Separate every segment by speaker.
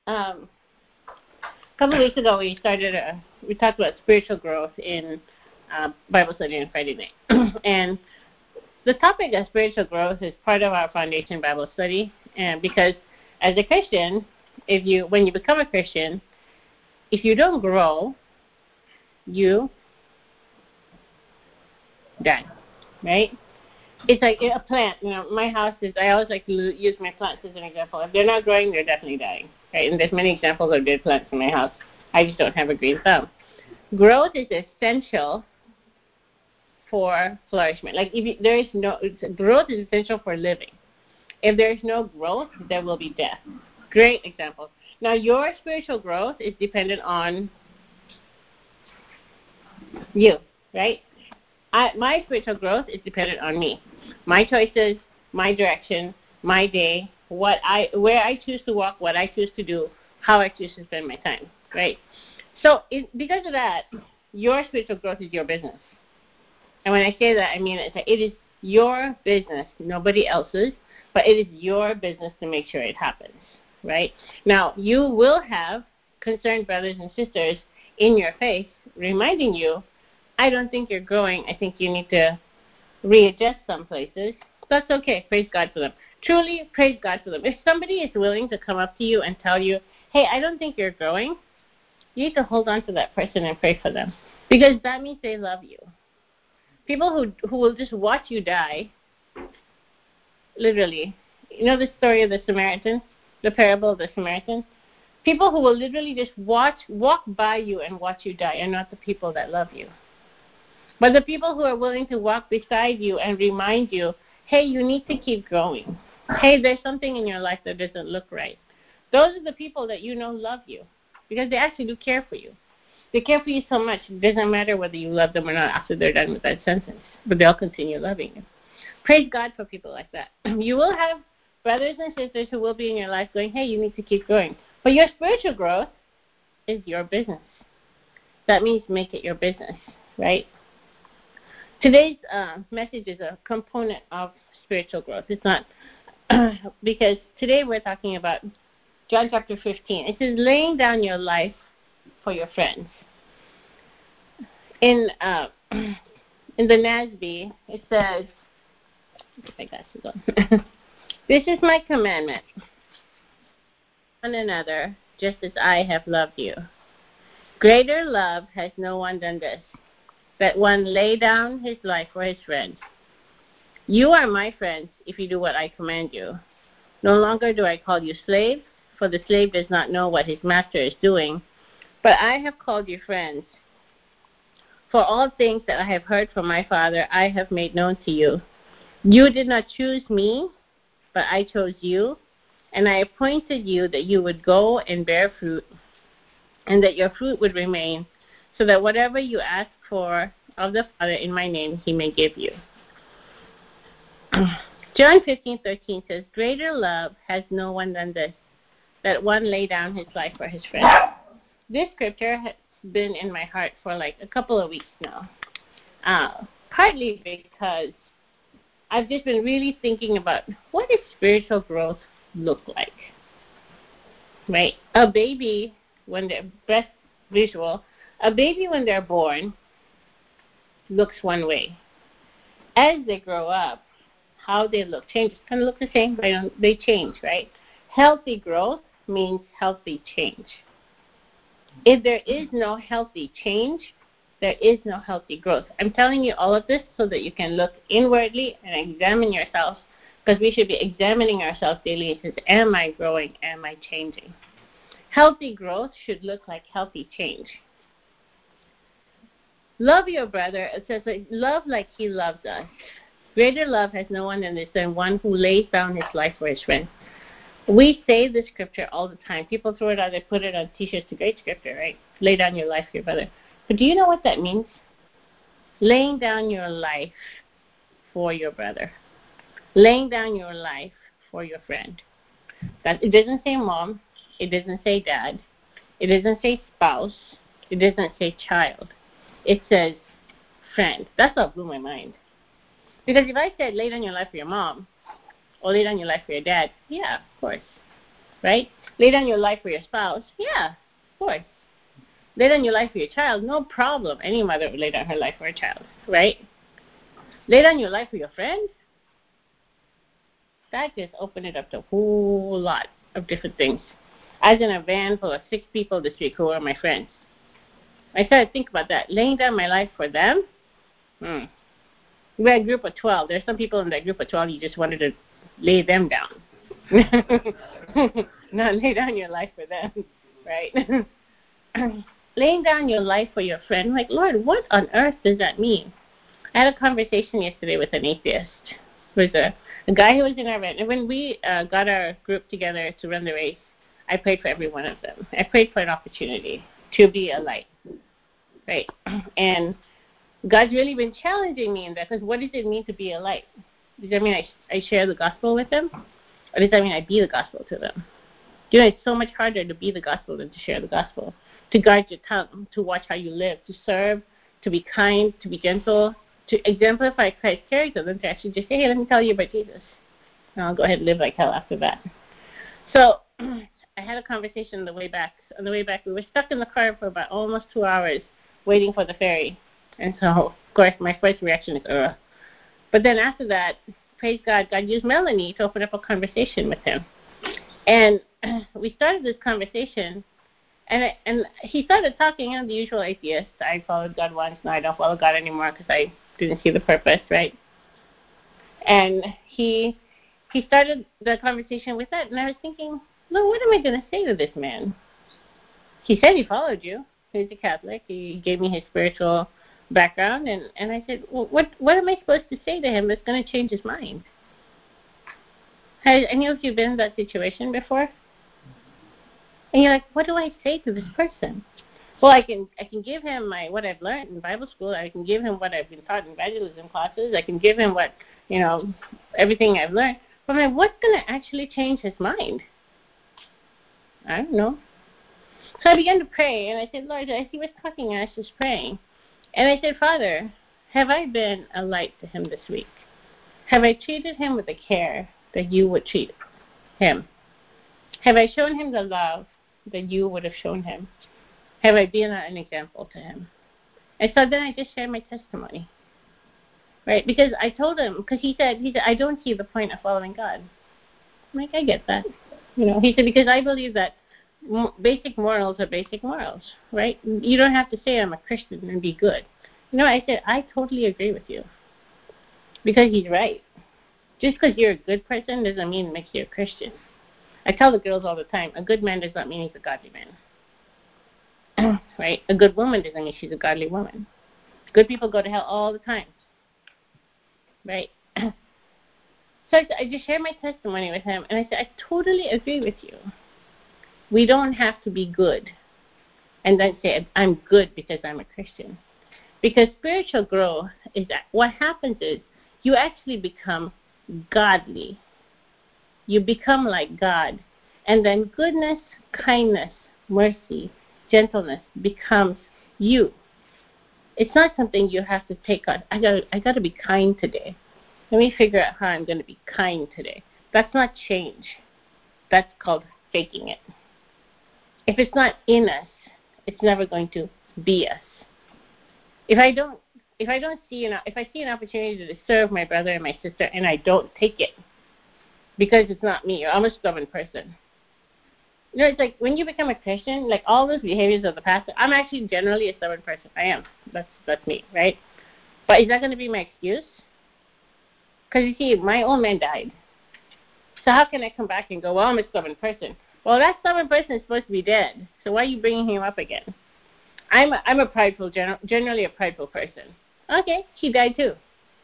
Speaker 1: A couple of weeks ago, we talked about spiritual growth in Bible study on Friday night. And the topic of spiritual growth is part of our foundation Bible study. And because as a Christian, when you become a Christian, if you don't grow, you die, right? It's like a plant. My house I always like to use my plants as an example. If they're not growing, they're definitely dying, right? And there's many examples of dead plants in my house. I just don't have a green thumb. Growth is essential for flourishment. Like growth is essential for living. If there is no growth, there will be death. Great example. Now, your spiritual growth is dependent on you, right? My spiritual growth is dependent on me. My choices, my direction, my day, where I choose to walk, what I choose to do, how I choose to spend my time, right? So because of that, your spiritual growth is your business. And when I say that, I mean it is your business, nobody else's, but it is your business to make sure it happens, right? Now, you will have concerned brothers and sisters in your face reminding you, I don't think you're growing. I think you need to readjust some places. That's okay. Praise God for them. Truly, praise God for them. If somebody is willing to come up to you and tell you, hey, I don't think you're growing, you need to hold on to that person and pray for them. Because that means they love you. People who will just watch you die, literally. You know the story of the Samaritan, the parable of the Samaritan? People who will literally just walk by you and watch you die are not the people that love you. But the people who are willing to walk beside you and remind you, hey, you need to keep growing. Hey, there's something in your life that doesn't look right. Those are the people that you know love you because they actually do care for you. They care for you so much, it doesn't matter whether you love them or not after they're done with that sentence, but they'll continue loving you. Praise God for people like that. You will have brothers and sisters who will be in your life going, hey, you need to keep growing. But your spiritual growth is your business. That means make it your business, right? Today's message is a component of spiritual growth. It's not, because today we're talking about John chapter 15. It says, laying down your life for your friends. In the NASB, it says, my glasses on. This is my commandment. One another, just as I have loved you. Greater love has no one than this, that one lay down his life for his friends. You are my friends if you do what I command you. No longer do I call you slave, for the slave does not know what his master is doing, but I have called you friends. For all things that I have heard from my Father, I have made known to you. You did not choose me, but I chose you, and I appointed you that you would go and bear fruit, and that your fruit would remain, so that whatever you ask for of the Father in my name, he may give you. John 15:13 says, greater love has no one than this, that one lay down his life for his friend. This scripture has been in my heart for like a couple of weeks now, partly because I've just been really thinking about what does spiritual growth look like, right? A baby, when they're breast visual, a baby when they're born looks one way. As they grow up, how they look changes. Kind of look the same, but they change, right? Healthy growth means healthy change. If there is no healthy change, there is no healthy growth. I'm telling you all of this so that you can look inwardly and examine yourself, because we should be examining ourselves daily and says, am I growing? Am I changing? Healthy growth should look like healthy change. Love your brother. It says, love like he loves us. Greater love has no one than this, than one who lays down his life for his friend. We say this scripture all the time. People throw it out, they put it on t-shirts. It's a great scripture, right? Lay down your life for your brother. But do you know what that means? Laying down your life for your brother. Laying down your life for your friend. It doesn't say mom. It doesn't say dad. It doesn't say spouse. It doesn't say child. It says friend. That's what blew my mind. Because if I said lay down your life for your mom, or lay down your life for your dad, yeah, of course, right? Lay down your life for your spouse. Yeah, of course. Lay down your life for your child. No problem. Any mother would lay down her life for her child, right? Lay down your life for your friends. That just opened it up to a whole lot of different things. I was in a van full of 6 people this week who were my friends. I started to think about that. Laying down my life for them? We had a group of 12. There's some people in that group of 12 you just wanted to lay them down. Not lay down your life for them, right? Laying down your life for your friend. Like, Lord, what on earth does that mean? I had a conversation yesterday with an atheist. It was a guy who was in our van. And when we got our group together to run the race, I prayed for every one of them. I prayed for an opportunity to be a light, right? And God's really been challenging me in that, because what does it mean to be a light? Does that mean I share the gospel with them? Or does that mean I be the gospel to them? You know, it's so much harder to be the gospel than to share the gospel. To guard your tongue, to watch how you live, to serve, to be kind, to be gentle, to exemplify Christ's character than to actually just say, hey, let me tell you about Jesus. And I'll go ahead and live like hell after that. So I had a conversation on the way back. On the way back, we were stuck in the car for about almost 2 hours waiting for the ferry. And so, of course, my first reaction is, ugh. But then after that, praise God, God used Melanie to open up a conversation with him. And we started this conversation, and he started talking, the usual atheist. I followed God once, now I don't follow God anymore because I didn't see the purpose, right? And he started the conversation with that, and I was thinking, Lord, what am I going to say to this man? He said he followed you. He's a Catholic. He gave me his spiritual background, and I said, well, what am I supposed to say to him that's going to change his mind? Has any of you been in that situation before? And you're like, what do I say to this person? Well, I can give him what I've learned in Bible school. I can give him what I've been taught in evangelism classes. I can give him everything I've learned. But what's going to actually change his mind? I don't know. So I began to pray, and I said, Lord, as he was talking, I was just praying. And I said, Father, have I been a light to him this week? Have I treated him with the care that you would treat him? Have I shown him the love that you would have shown him? Have I been an example to him? And so then I just shared my testimony, right? Because I told him, because he said, I don't see the point of following God. I'm like, I get that. He said, because I believe that basic morals are basic morals, right? You don't have to say I'm a Christian and be good. I said, I totally agree with you. Because he's right. Just because you're a good person doesn't mean it makes you a Christian. I tell the girls all the time, a good man does not mean he's a godly man. Right? A good woman doesn't mean she's a godly woman. Good people go to hell all the time. Right? So I just shared my testimony with him, and I said, I totally agree with you. We don't have to be good and then say, I'm good because I'm a Christian. Because spiritual growth is that what happens is you actually become godly. You become like God. And then goodness, kindness, mercy, gentleness becomes you. It's not something you have to take on. I got to be kind today. Let me figure out how I'm going to be kind today. That's not change. That's called faking it. If it's not in us, it's never going to be us. If I see an opportunity to serve my brother and my sister and I don't take it because it's not me, or I'm a stubborn person. It's like when you become a Christian, like all those behaviors of the past, I'm actually generally a stubborn person. I am. That's me, right? But is that going to be my excuse? Because you see, my old man died. So how can I come back and go, well, I'm a stubborn person? Well, that stubborn person is supposed to be dead. So why are you bringing him up again? I'm a prideful, generally a prideful person. Okay, he died too.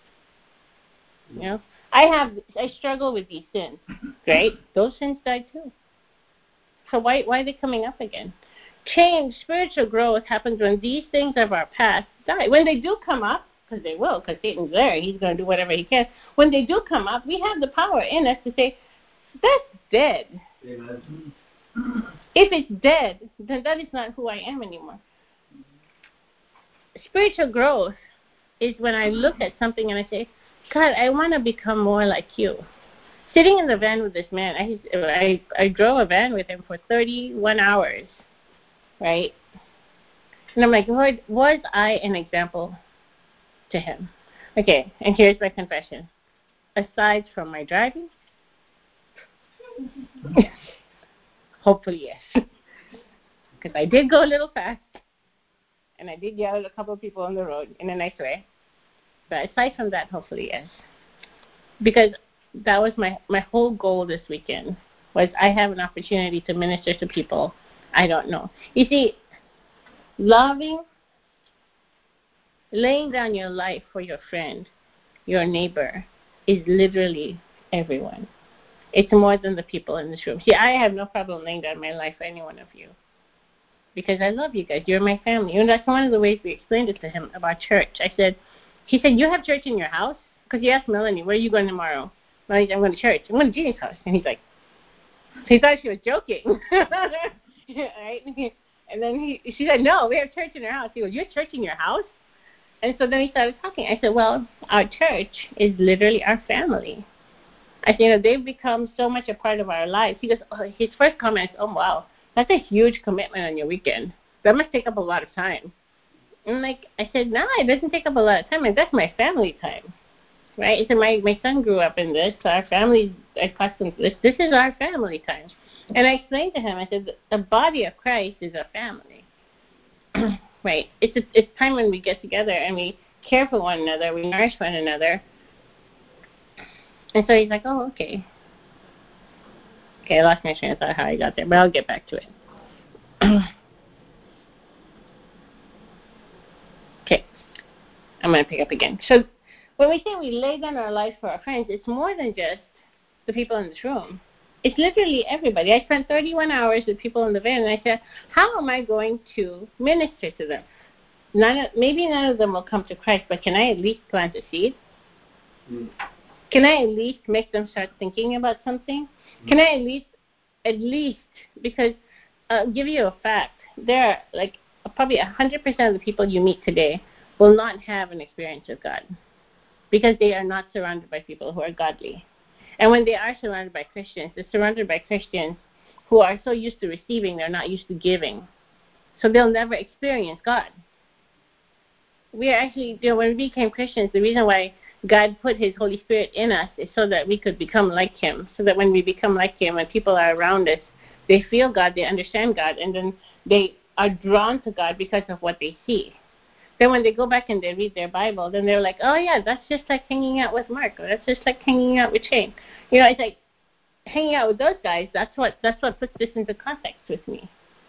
Speaker 1: I struggle with these sins. Great, those sins died too. So why are they coming up again? Change, spiritual growth happens when these things of our past die. When they do come up, because they will, because Satan's there, he's going to do whatever he can. When they do come up, we have the power in us to say, that's dead. Amen. If it's dead, then that is not who I am anymore. Spiritual growth is when I look at something and I say, God, I want to become more like you. Sitting in the van with this man, I drove a van with him for 31 hours, right? And I'm like, Lord, was I an example to him? Okay, and here's my confession. Aside from my driving, hopefully yes. Because I did go a little fast, and I did yell at a couple of people on the road in a nice way. But aside from that, hopefully yes. Because that was my whole goal this weekend, was I have an opportunity to minister to people I don't know. You see, loving, laying down your life for your friend, your neighbor, is literally everyone. It's more than the people in this room. See, I have no problem laying down my life for any one of you, because I love you guys. You're my family. And that's one of the ways we explained it to him about church. He said, you have church in your house? Because he asked Melanie, where are you going tomorrow? Melanie said, I'm going to church. I'm going to Jeannie's house. And he's like, he thought she was joking. Right? And then she said, no, we have church in our house. He goes, you have church in your house? And so then we started talking. I said, well, our church is literally our family. I said, they've become so much a part of our lives. He goes, his first comment is, oh, wow, that's a huge commitment on your weekend. That must take up a lot of time. And I said, no, it doesn't take up a lot of time. That's my family time, right? So my son grew up in this. So our family is accustomed to this. This is our family time. And I explained to him, I said, the body of Christ is a family, right? It's time when we get together and we care for one another, we nourish one another. And so he's like, oh, okay. Okay, I lost my train of thought how I got there, but I'll get back to it. Okay, I'm going to pick up again. So when we say we lay down our lives for our friends, it's more than just the people in this room. It's literally everybody. I spent 31 hours with people in the van, and I said, how am I going to minister to them? Maybe none of them will come to Christ, but can I at least plant a seed? Can I at least make them start thinking about something? Can I at least, because I'll give you a fact, there are probably 100% of the people you meet today will not have an experience with God, because they are not surrounded by people who are godly. And when they are surrounded by Christians, they're surrounded by Christians who are so used to receiving, they're not used to giving. So they'll never experience God. We are actually, when we became Christians, the reason why God put his Holy Spirit in us is so that we could become like him, so that when we become like him and people are around us, they feel God, they understand God, and then they are drawn to God because of what they see. Then when they go back and they read their Bible, then they're like, oh yeah, that's just like hanging out with Mark, or that's just like hanging out with Shane. It's like hanging out with those guys, that's what puts this into context with me.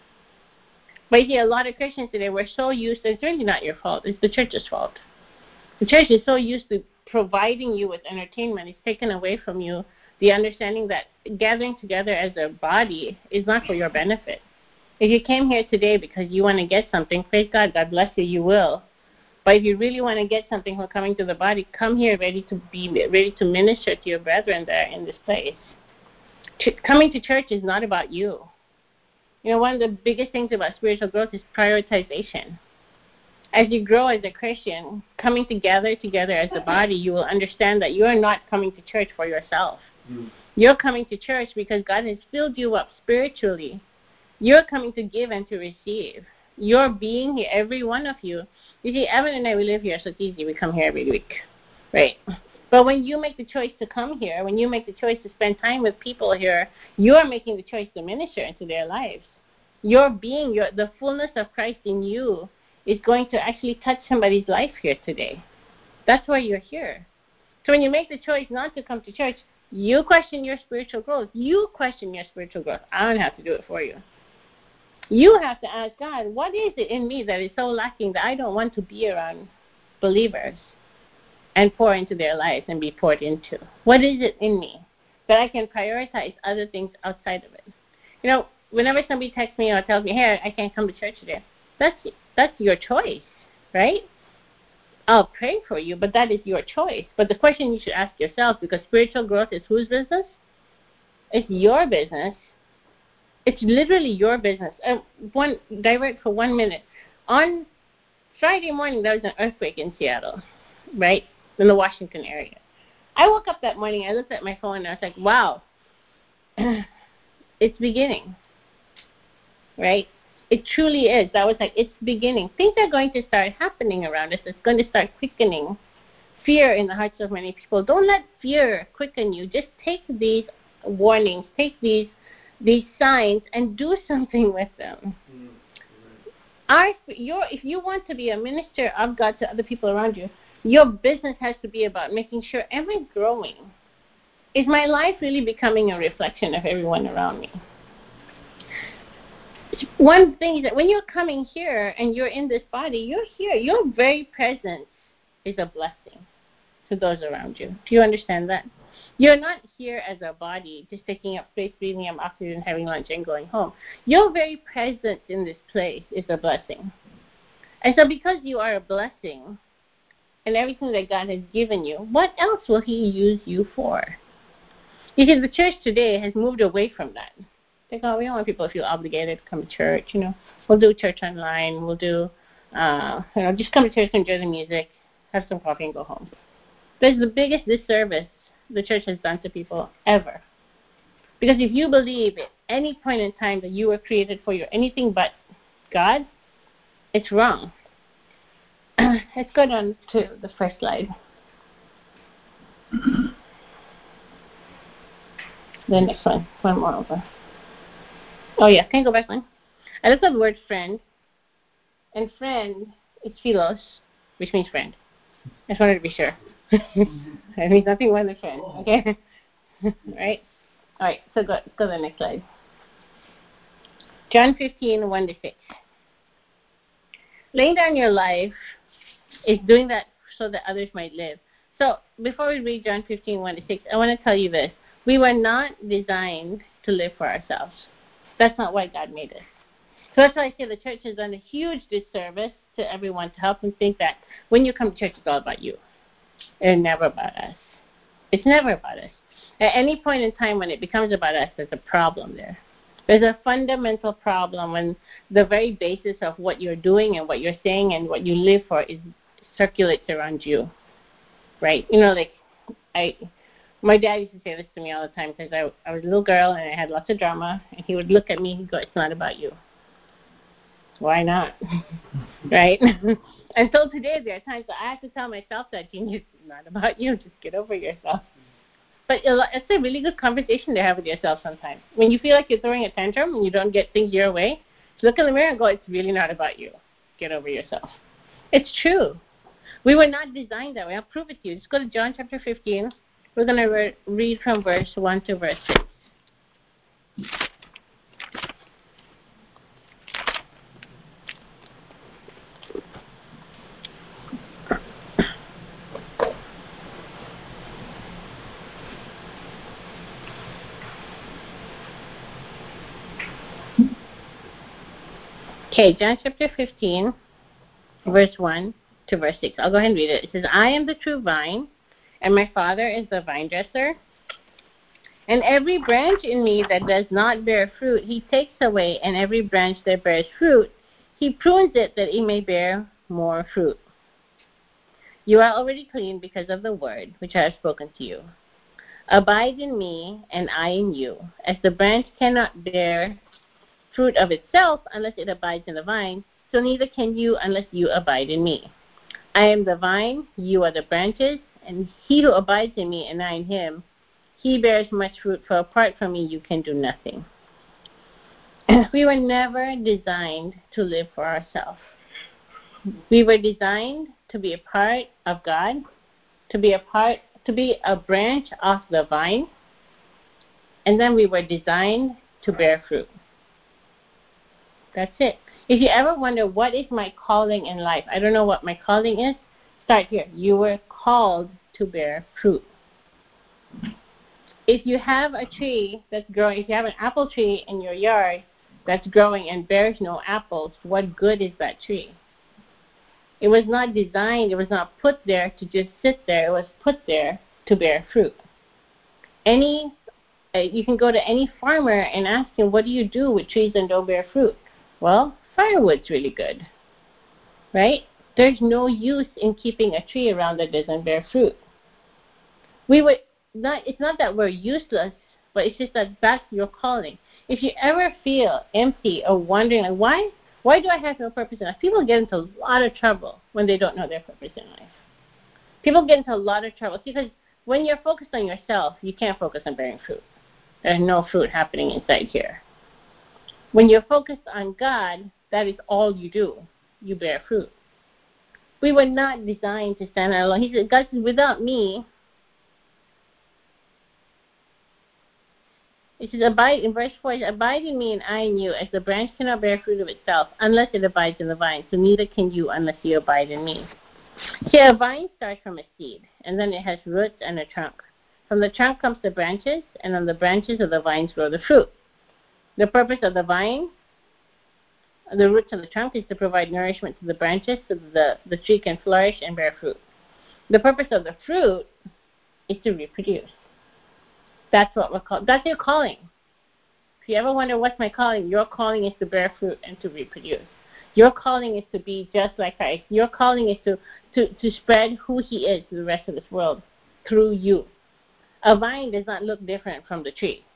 Speaker 1: But you see, a lot of Christians today, we're so used, it's really not your fault, it's the church's fault. The church is so used to providing you with entertainment, it's taken away from you the understanding that gathering together as a body is not for your benefit. If you came here today because you want to get something, praise God, God bless you, you will. But if you really want to get something from coming to the body, come here ready to minister to your brethren there in this place. Coming to church is not about you. One of the biggest things about spiritual growth is prioritization. As you grow as a Christian, coming together as a body, you will understand that you are not coming to church for yourself. You're coming to church because God has filled you up spiritually. You're coming to give and to receive. You're being here, every one of you. You see, Evan and I, we live here, so it's easy. We come here every week, right? But when you make the choice to come here, when you make the choice to spend time with people here, you are making the choice to minister into their lives. Your being, the fullness of Christ in you is going to actually touch somebody's life here today. That's why you're here. So when you make the choice not to come to church, you question your spiritual growth. You question your spiritual growth. I don't have to do it for you. You have to ask God, what is it in me that is so lacking that I don't want to be around believers and pour into their lives and be poured into? What is it in me that I can prioritize other things outside of it? Whenever somebody texts me or tells me, hey, I can't come to church today, that's your choice, right? I'll pray for you, but that is your choice. But the question you should ask yourself, because spiritual growth is whose business? It's your business. It's literally your business. Divert for 1 minute. On Friday morning, there was an earthquake in Seattle, right? In the Washington area. I woke up that morning, I looked at my phone, and I was like, wow, it's beginning, right? It truly is. I was like, it's beginning. Things are going to start happening around us. It's going to start quickening fear in the hearts of many people. Don't let fear quicken you. Just take these warnings, take these signs, and do something with them. If you want to be a minister of God to other people around you, your business has to be about making sure, am I growing? Is my life really becoming a reflection of everyone around me? One thing is that when you're coming here and you're in this body, you're here. Your very presence is a blessing to those around you. Do you understand that? You're not here as a body, just taking up space, breathing up oxygen, having lunch, and going home. Your very presence in this place is a blessing. And so because you are a blessing and everything that God has given you, what else will He use you for? You see, the church today has moved away from that. They go, we don't want people to feel obligated to come to church. We'll do church online. We'll do, just come to church, enjoy the music, have some coffee, and go home. That's the biggest disservice the church has done to people ever. Because if you believe at any point in time that you were created for anything but God, it's wrong. Let's go down to the first slide. The next one. One more over. Oh, yeah. Can I go back one? I looked up the word friend. And friend is philos, which means friend. I just wanted to be sure. It means nothing more than friend. Okay? Right? All right. So go to the next slide. John 15, 1-6. Laying down your life is doing that so that others might live. So before we read John 15, 1-6, I want to tell you this. We were not designed to live for ourselves. That's not why God made us. So that's why I say the church has done a huge disservice to everyone to help them think that when you come to church, it's all about you. It's never about us. It's never about us. At any point in time when it becomes about us, there's a problem there. There's a fundamental problem when the very basis of what you're doing and what you're saying and what you live for circulates around you, right? My dad used to say this to me all the time because I was a little girl and I had lots of drama, and he would look at me and he'd go, it's not about you. Why not? Right? Until today, there are times that I have to tell myself that, genius, it's not about you. Just get over yourself. But it's a really good conversation to have with yourself sometimes. When you feel like you're throwing a tantrum and you don't get things your way, look in the mirror and go, it's really not about you. Get over yourself. It's true. We were not designed that way. I'll prove it to you. Just go to John chapter 15. We're going to read from verse 1 to verse 6. Okay, John chapter 15, verse 1 to verse 6. I'll go ahead and read it. It says, I am the true vine, and my Father is the vine dresser. And every branch in me that does not bear fruit, he takes away, and every branch that bears fruit, he prunes it that it may bear more fruit. You are already clean because of the word which I have spoken to you. Abide in me, and I in you. As the branch cannot bear fruit of itself unless it abides in the vine, so neither can you unless you abide in me. I am the vine, you are the branches, and he who abides in me and I in him, he bears much fruit, for apart from me you can do nothing. We were never designed to live for ourselves. We were designed to be a part of God, to be a branch of the vine, and then we were designed to bear fruit. That's it. If you ever wonder, what is my calling in life? I don't know what my calling is. Start here. You were called to bear fruit. If you have a tree that's growing, if you have an apple tree in your yard that's growing and bears no apples, what good is that tree? It was not designed, it was not put there to just sit there. It was put there to bear fruit. You can go to any farmer and ask him, what do you do with trees that don't bear fruit? Well, firewood's really good, right? There's no use in keeping a tree around that doesn't bear fruit. We would not. It's not that we're useless, but it's just that that's your calling. If you ever feel empty or wondering, like, why do I have no purpose in life? People get into a lot of trouble when they don't know their purpose in life. People get into a lot of trouble because when you're focused on yourself, you can't focus on bearing fruit. There's no fruit happening inside here. When you're focused on God, that is all you do. You bear fruit. We were not designed to stand alone. He said, God says, without me, it says, abide, in verse 4, it says, abide in me and I in you, as the branch cannot bear fruit of itself unless it abides in the vine, so neither can you unless you abide in me. See, a vine starts from a seed, and then it has roots and a trunk. From the trunk comes the branches, and on the branches of the vines grow the fruit. The purpose of the vine, the roots of the trunk, is to provide nourishment to the branches so that the tree can flourish and bear fruit. The purpose of the fruit is to reproduce. That's what we're called. That's your calling. If you ever wonder what's my calling, your calling is to bear fruit and to reproduce. Your calling is to be just like Christ. Your calling is to spread who he is to the rest of this world through you. A vine does not look different from the tree.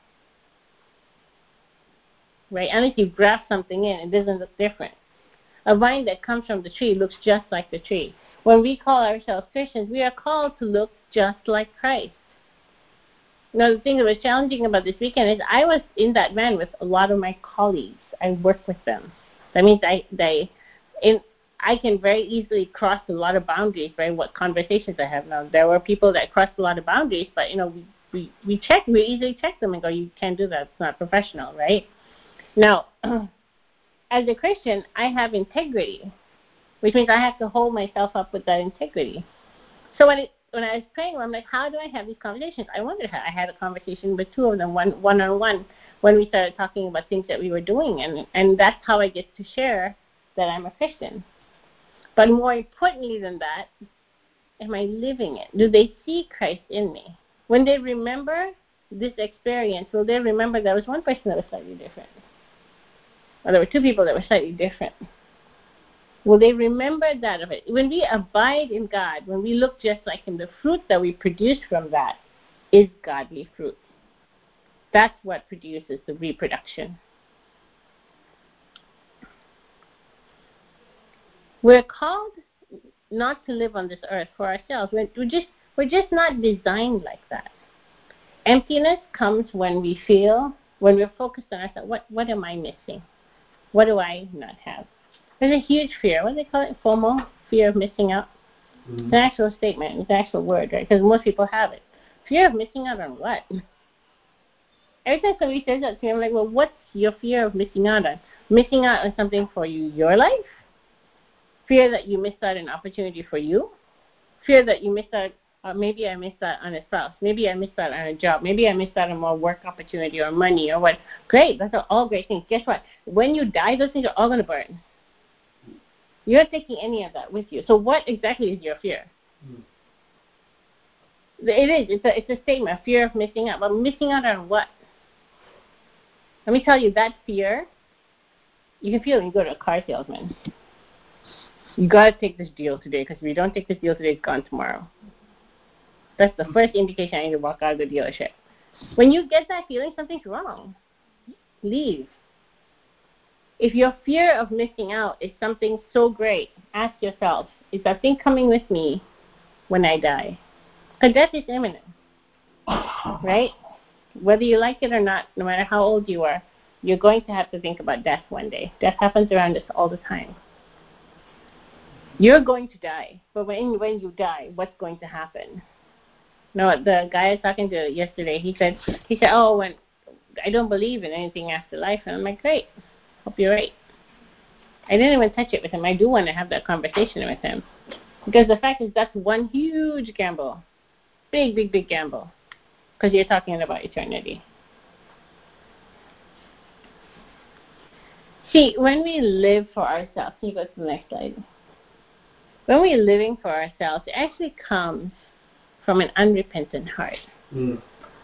Speaker 1: Right? Unless you graft something in, it doesn't look different. A vine that comes from the tree looks just like the tree. When we call ourselves Christians, we are called to look just like Christ. Now, the thing that was challenging about this weekend is I was in that van with a lot of my colleagues. I work with them. That means I can very easily cross a lot of boundaries by what conversations I have now. There were people that crossed a lot of boundaries, but we easily check them and go, you can't do that. It's not professional, right? Now, as a Christian, I have integrity, which means I have to hold myself up with that integrity. So when I was praying, I'm like, how do I have these conversations? I wondered how I had a conversation with two of them, one-on-one, when we started talking about things that we were doing. And that's how I get to share that I'm a Christian. But more importantly than that, am I living it? Do they see Christ in me? When they remember this experience, will they remember there was one person that was slightly different? Or there were two people that were slightly different. Will they remember that of it? When we abide in God, when we look just like him, the fruit that we produce from that is godly fruit. That's what produces the reproduction. We're called not to live on this earth for ourselves. We're just not designed like that. Emptiness comes when we're focused on ourselves. What am I missing? What do I not have? There's a huge fear. What do they call it? FOMO, fear of missing out. Mm-hmm. It's an actual statement. It's an actual word, right? Because most people have it. Fear of missing out on what? Every time somebody says that to me, I'm like, well, what's your fear of missing out on? Missing out on something for your life? Fear that you missed out an opportunity for you? Fear that you missed out, maybe I missed out on a spouse. Maybe I missed out on a job. Maybe I missed out on more work opportunity or money or what. Great. Those are all great things. Guess what? When you die, those things are all going to burn. You're not taking any of that with you. So what exactly is your fear? It is. It's a statement, fear of missing out. But missing out on what? Let me tell you, that fear, you can feel it when you go to a car salesman. You got to take this deal today, because if you don't take this deal today, it's gone tomorrow. That's the first indication I need to walk out of the dealership. When you get that feeling, something's wrong. Leave. If your fear of missing out is something so great, ask yourself, is that thing coming with me when I die? Because death is imminent, right? Whether you like it or not, no matter how old you are, you're going to have to think about death one day. Death happens around us all the time. You're going to die, but when you die, what's going to happen? No, the guy I was talking to yesterday, he said, oh, when I don't believe in anything after life. And I'm like, great. Hope you're right. I didn't even touch it with him. I do want to have that conversation with him. Because the fact is that's one huge gamble. Big, big, big gamble. Because you're talking about eternity. See, when we live for ourselves, can you go to the next slide? When we're living for ourselves, it actually comes from an unrepentant heart. Mm.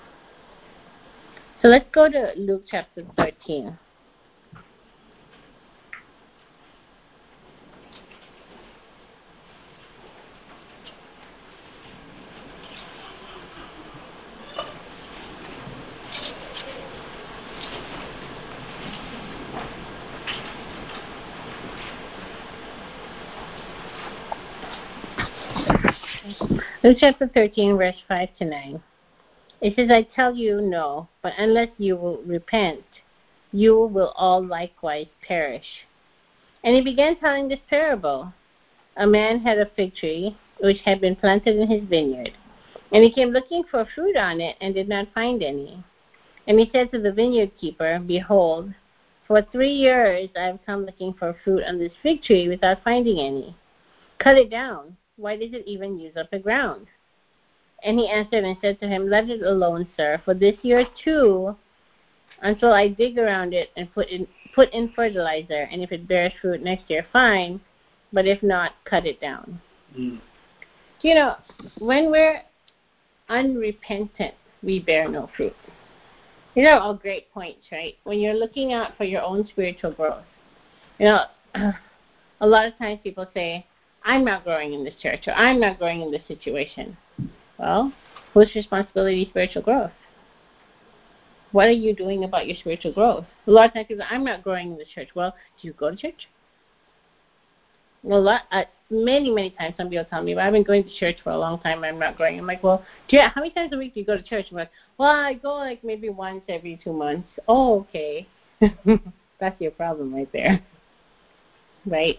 Speaker 1: So let's go to Luke chapter 13. Luke chapter 13, verse 5 to 9. It says, I tell you, no, but unless you will repent, you will all likewise perish. And he began telling this parable. A man had a fig tree which had been planted in his vineyard, and he came looking for fruit on it and did not find any. And he said to the vineyard keeper, behold, for 3 years I have come looking for fruit on this fig tree without finding any. Cut it down. Why does it even use up the ground? And he answered and said to him, let it alone, sir, for this year too, until I dig around it and put in fertilizer, and if it bears fruit next year, fine, but if not, cut it down. Mm. You know, when we're unrepentant, we bear no fruit. These are all great points, right? When you're looking out for your own spiritual growth. You know, a lot of times people say, I'm not growing in this church, or I'm not growing in this situation. Well, whose responsibility is spiritual growth? What are you doing about your spiritual growth? A lot of times people say, I'm not growing in this church. Well, do you go to church? Well, many times some people tell me, well, I've been going to church for a long time, I'm not growing. I'm like, well, how many times a week do you go to church? I'm like, well, I go like maybe once every 2 months. Oh, okay. That's your problem right there. Right?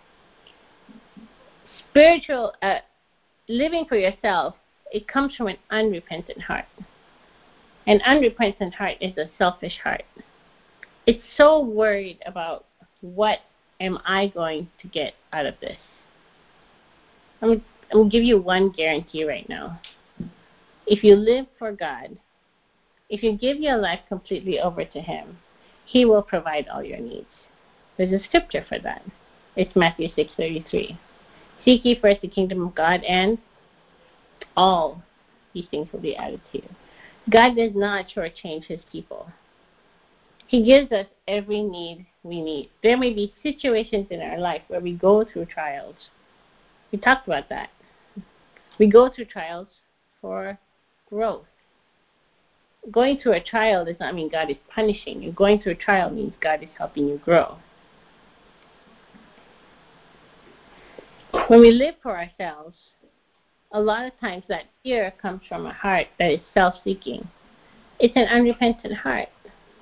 Speaker 1: Spiritual living for yourself, it comes from an unrepentant heart. An unrepentant heart is a selfish heart. It's so worried about what am I going to get out of this. I'm going to give you one guarantee right now. If you live for God, if you give your life completely over to Him, He will provide all your needs. There's a scripture for that. It's Matthew 6:33. Seek ye first the kingdom of God, and all these things will be added to you. God does not shortchange His people. He gives us every need we need. There may be situations in our life where we go through trials. We talked about that. We go through trials for growth. Going through a trial does not mean God is punishing you. Going through a trial means God is helping you grow. When we live for ourselves, a lot of times that fear comes from a heart that is self-seeking. It's an unrepentant heart.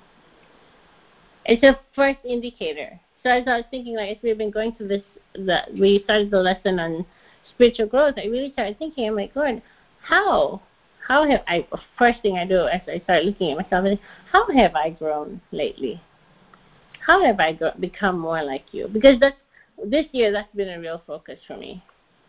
Speaker 1: It's a first indicator. So as I was thinking, like, as we've been going through this, we started the lesson on spiritual growth, I really started thinking, I'm like, Lord, how have I, first thing I do as I start looking at myself is, how have I grown lately? How have I become more like you? Because this year, that's been a real focus for me.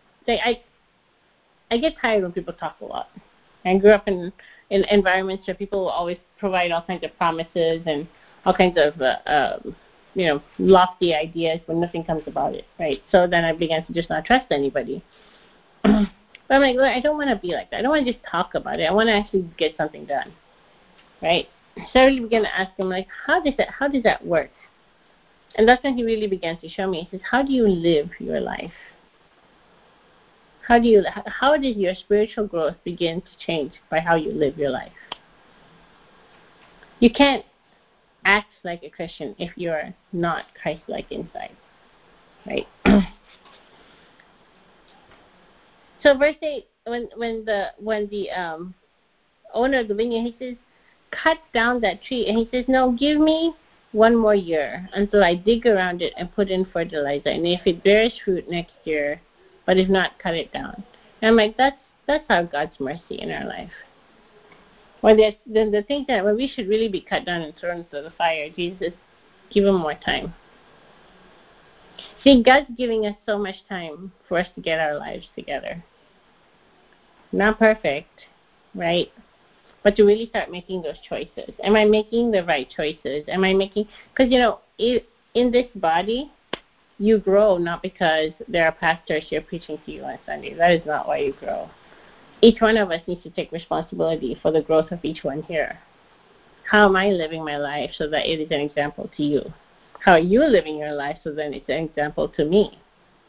Speaker 1: I get tired when people talk a lot. I grew up in environments where people will always provide all kinds of promises and all kinds of, lofty ideas when nothing comes about it, right? So then I began to just not trust anybody. But I'm like, Lord, I don't want to be like that. I don't want to just talk about it. I want to actually get something done, right? So I really began to ask him, like, how does that work? And that's when he really began to show me. He says, how do you live your life? How does your spiritual growth begin to change by how you live your life? You can't act like a Christian if you're not Christ-like inside, right? So verse 8, when the owner of the vineyard, he says, cut down that tree, and he says, no, give me 1 more year until I dig around it and put in fertilizer, and if it bears fruit next year, but if not, cut it down. And I'm like, that's how God's mercy in our life. When the things that when we should really be cut down and thrown into the fire, Jesus, give him more time. See, God's giving us so much time for us to get our lives together. Not perfect, right? But to really start making those choices. Am I making the right choices? Am I making... Because, in this body, you grow not because there are pastors here preaching to you on Sunday. That is not why you grow. Each one of us needs to take responsibility for the growth of each one here. How am I living my life so that it is an example to you? How are you living your life so that it's an example to me?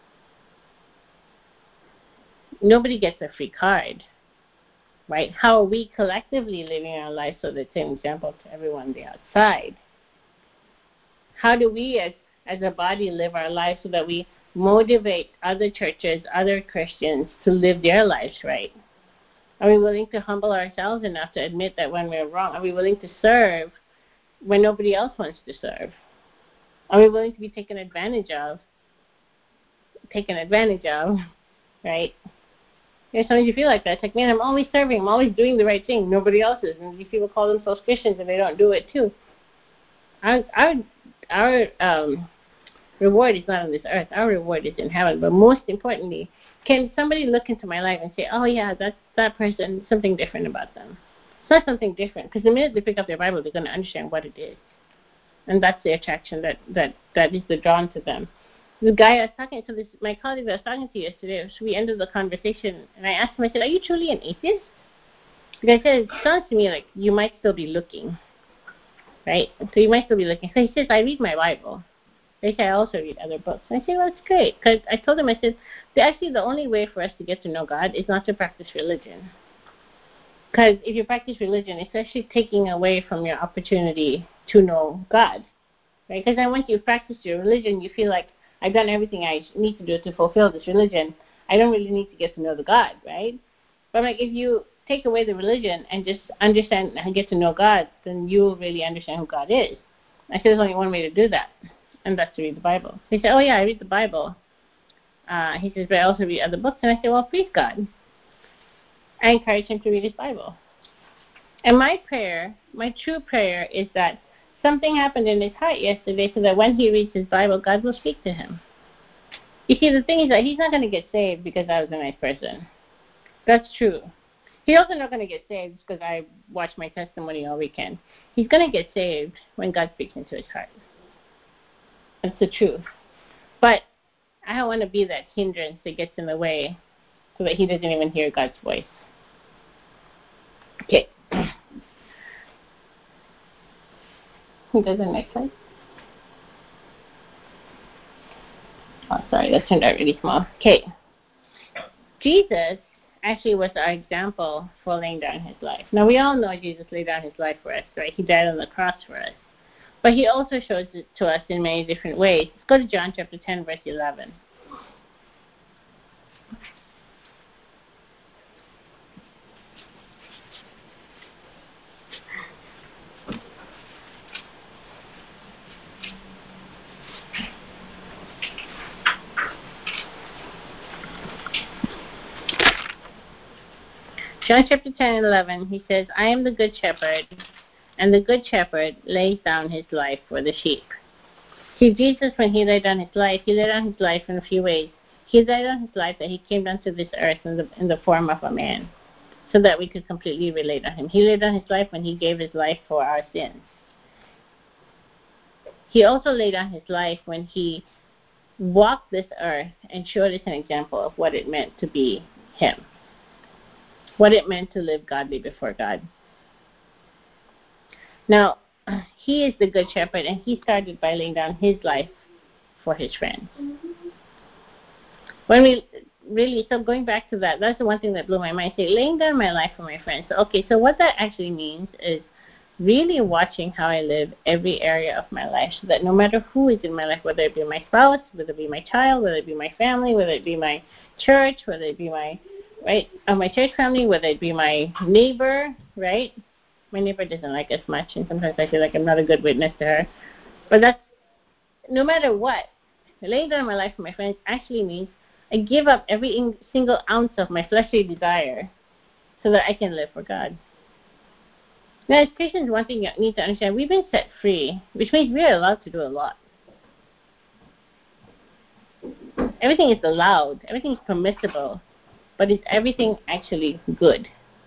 Speaker 1: Nobody gets a free card, right? How are we collectively living our life so that it's an example to everyone on the outside? How do we as a body live our life so that we motivate other churches, other Christians to live their lives right? Are we willing to humble ourselves enough to admit that when we're wrong? Are we willing to serve when nobody else wants to serve? Are we willing to be taken advantage of? Right? Sometimes you feel like that. It's like, man, I'm always serving. I'm always doing the right thing. Nobody else is. And these people call themselves Christians and they don't do it too. Our reward is not on this earth. Our reward is in heaven. But most importantly, can somebody look into my life and say, oh, yeah, that's that person, something different about them? It's not something different. Because the minute they pick up their Bible, they're going to understand what it is. And that's the attraction that is the drawn to them. The guy I was talking to, my colleague that I was talking to yesterday, so we ended the conversation, and I asked him, I said, are you truly an atheist? Because I said, it sounds to me like you might still be looking, right? So you might still be looking. So he says, I read my Bible. They say I also read other books. And I said, well, that's great. Because I told him, I said, actually the only way for us to get to know God is not to practice religion. Because if you practice religion, it's actually taking away from your opportunity to know God. Right? Because then once you practice your religion, you feel like, I've done everything I need to do to fulfill this religion. I don't really need to get to know the God, right? But like if you take away the religion and just understand and get to know God, then you will really understand who God is. I said there's only one way to do that, and that's to read the Bible. He said, oh yeah, I read the Bible. He says, but I also read other books. And I said, well, praise God. I encourage him to read his Bible. And my prayer, my true prayer is that something happened in his heart yesterday so that when he reads his Bible, God will speak to him. You see, the thing is that he's not going to get saved because I was a nice person. That's true. He's also not going to get saved because I watched my testimony all weekend. He's going to get saved when God speaks into his heart. That's the truth. But I don't want to be that hindrance that gets in the way so that he doesn't even hear God's voice. Okay. Who does the next slide? Oh, sorry, that turned out really small. Okay. Jesus actually was our example for laying down his life. Now, we all know Jesus laid down his life for us, right? He died on the cross for us. But he also shows it to us in many different ways. Let's go to John chapter 10, verse 11. John chapter 10 and 11, he says, I am the good shepherd, and the good shepherd lays down his life for the sheep. See, Jesus, when he laid down his life in a few ways. He laid down his life that he came down to this earth in the form of a man, so that we could completely relate to him. He laid down his life when he gave his life for our sins. He also laid down his life when he walked this earth and showed us an example of what it meant to be him. What it meant to live godly before God. Now, he is the good shepherd, and he started by laying down his life for his friends. When we really, so going back to that, that's the one thing that blew my mind. Say, laying down my life for my friends. Okay, so what that actually means is really watching how I live every area of my life, so that no matter who is in my life, whether it be my spouse, whether it be my child, whether it be my family, whether it be my church, whether it be my church family, whether it be my neighbor, right? My neighbor doesn't like us much, and sometimes I feel like I'm not a good witness to her. But that's, no matter what, laying down my life for my friends actually means I give up every single ounce of my fleshly desire so that I can live for God. Now, as Christians, one thing you need to understand, we've been set free, which means we're allowed to do a lot. Everything is allowed. Everything is permissible. But is everything actually good?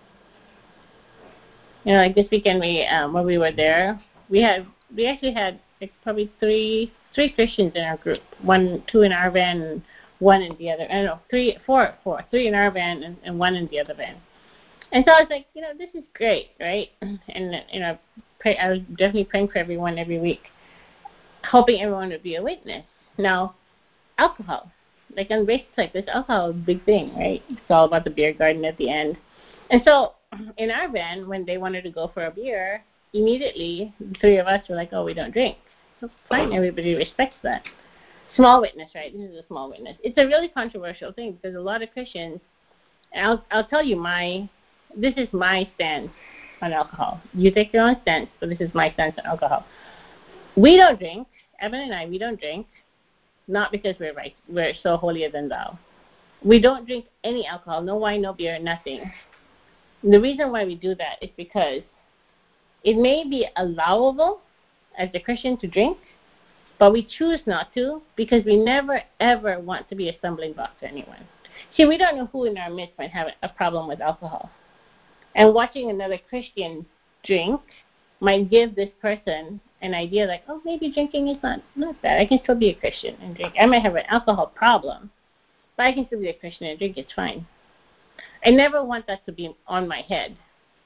Speaker 1: Like this weekend, when we were there, we actually had like probably three Christians in our group. Two in our van, and one in the other. Four. Three in our van and one in the other van. And so I was like, this is great, right? And I was definitely praying for everyone every week, hoping everyone would be a witness. Now, alcohol. Like on races like this, alcohol is a big thing, right? It's all about the beer garden at the end. And so in our van, when they wanted to go for a beer, immediately the three of us were like, oh, we don't drink. So fine, everybody respects that. Small witness, right? This is a small witness. It's a really controversial thing because a lot of Christians, and I'll tell you this is my stance on alcohol. You take your own stance, but this is my stance on alcohol. We don't drink. Evan and I, we don't drink, not because we're so holier than thou. We don't drink any alcohol, no wine, no beer, nothing. And the reason why we do that is because it may be allowable as a Christian to drink, but we choose not to because we never, ever want to be a stumbling block to anyone. See, we don't know who in our midst might have a problem with alcohol. And watching another Christian drink might give this person an idea like, oh, maybe drinking is not bad. I can still be a Christian and drink. I might have an alcohol problem, but I can still be a Christian and drink. It's fine. I never want that to be on my head.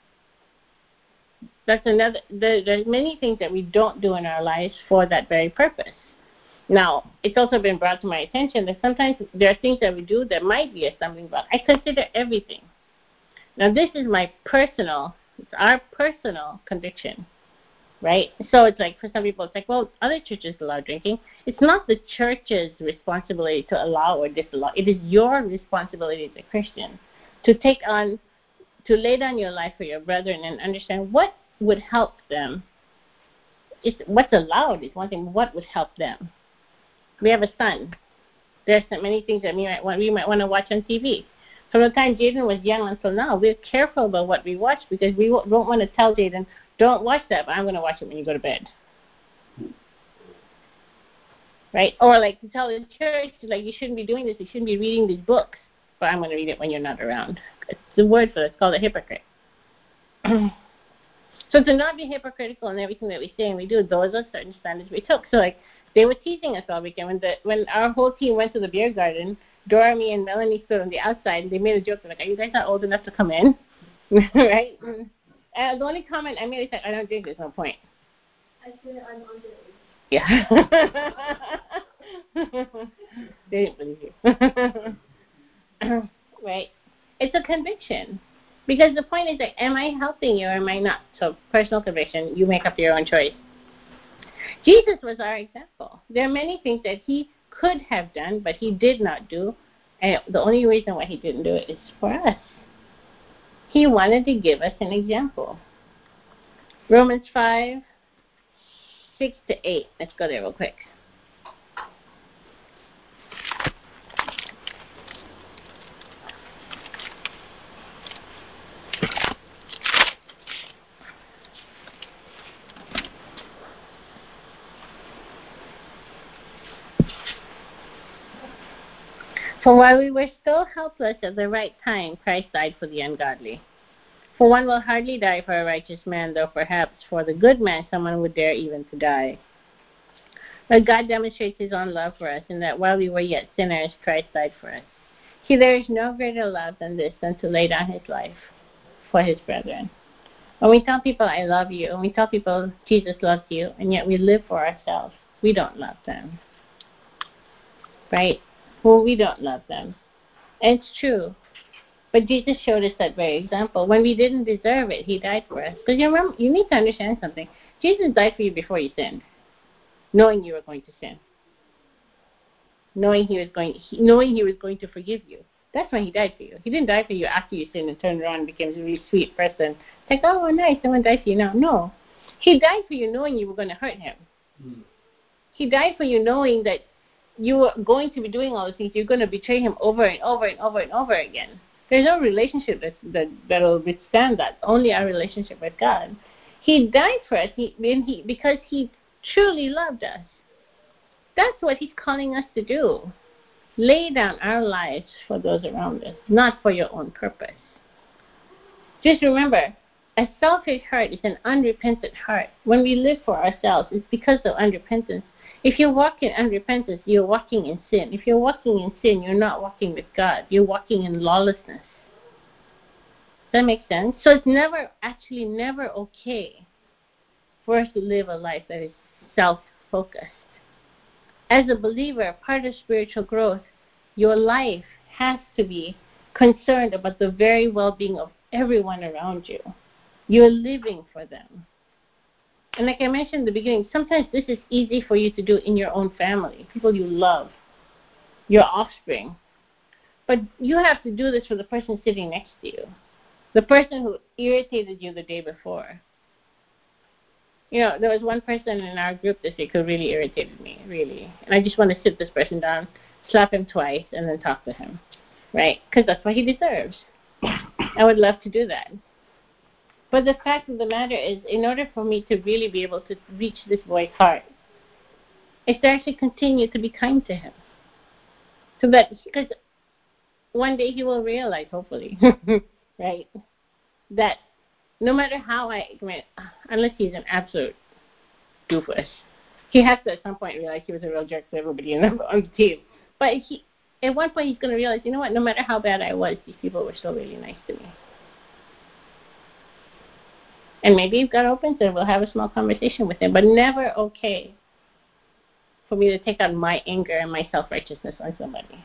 Speaker 1: That's another. There's many things that we don't do in our lives for that very purpose. Now, it's also been brought to my attention that sometimes there are things that we do that might be a stumbling block. I consider everything. Now, this is it's our personal conviction, right? So it's like for some people, it's like, well, other churches allow drinking. It's not the church's responsibility to allow or disallow. It is your responsibility as a Christian to lay down your life for your brethren and understand what would help them. What's allowed is one thing. What would help them? We have a son. There's so many things that we might want to watch on TV. From the time Jaden was young until now, we're careful about what we watch because we don't want to tell Jaden, don't watch that, but I'm going to watch it when you go to bed. Right? Or like to tell the church, like, you shouldn't be doing this, you shouldn't be reading these books, but I'm going to read it when you're not around. It's the word for it. It's called a hypocrite. So to not be hypocritical in everything that we say and we do, those are certain standards we took. So like they were teasing us all weekend when our whole team went to the beer garden. Dora, me, and Melanie stood on the outside, and they made a joke like, "Are you guys not old enough to come in?" Right? And the only comment I made is like, "I don't drink. There's no point."
Speaker 2: I said I'm underage.
Speaker 1: Yeah. They didn't believe you. Right? It's a conviction. Because the point is, like, am I helping you or am I not? So personal conviction, you make up your own choice. Jesus was our example. There are many things that he could have done, but he did not do. And the only reason why he didn't do it is for us. He wanted to give us an example. Romans 5, 6 to 8. Let's go there real quick. For while we were still helpless at the right time, Christ died for the ungodly. For one will hardly die for a righteous man, though perhaps for the good man someone would dare even to die. But God demonstrates his own love for us in that while we were yet sinners, Christ died for us. See, there is no greater love than this, than to lay down his life for his brethren. When we tell people, I love you, and we tell people Jesus loves you, and yet we live for ourselves, we don't love them. Right? Well, we don't love them. And it's true. But Jesus showed us that very example. When we didn't deserve it, he died for us. Because you need to understand something. Jesus died for you before you sinned, knowing you were going to sin, knowing he was going to forgive you. That's why he died for you. He didn't die for you after you sinned and turned around and became a really sweet person. It's like, oh, nice, someone died for you now. No. He died for you knowing you were going to hurt him. He died for you knowing that you were going to be doing all these things. You're going to betray him over and over and over and over again. There's no relationship that will withstand that. Only our relationship with God. He died for us because he truly loved us. That's what he's calling us to do. Lay down our lives for those around us, not for your own purpose. Just remember, a selfish heart is an unrepentant heart. When we live for ourselves, it's because of unrepentance. If you walk in unrepentance, you're walking in sin. If you're walking in sin, you're not walking with God. You're walking in lawlessness. Does that make sense? So it's never okay for us to live a life that is self-focused. As a believer, part of spiritual growth, your life has to be concerned about the very well-being of everyone around you. You're living for them. And like I mentioned in the beginning, sometimes this is easy for you to do in your own family, people you love, your offspring. But you have to do this for the person sitting next to you, the person who irritated you the day before. You know, there was one person in our group this week who really irritated me, really. And I just want to sit this person down, slap him twice, and then talk to him, right? Because that's what he deserves. I would love to do that. But the fact of the matter is, in order for me to really be able to reach this boy's heart, is to actually continue to be kind to him. So that, because one day he will realize, hopefully, right, that no matter how unless he's an absolute doofus, he has to at some point realize he was a real jerk to everybody on the team. But at one point he's going to realize, you know what, no matter how bad I was, these people were still really nice to me. And maybe if God opens it, we'll have a small conversation with him, but never okay for me to take out my anger and my self-righteousness on somebody.